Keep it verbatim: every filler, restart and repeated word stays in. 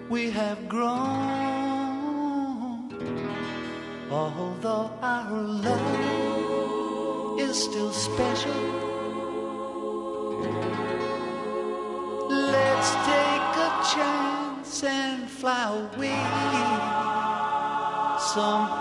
we have grown. Although our love is still special, let's take a chance and fly away some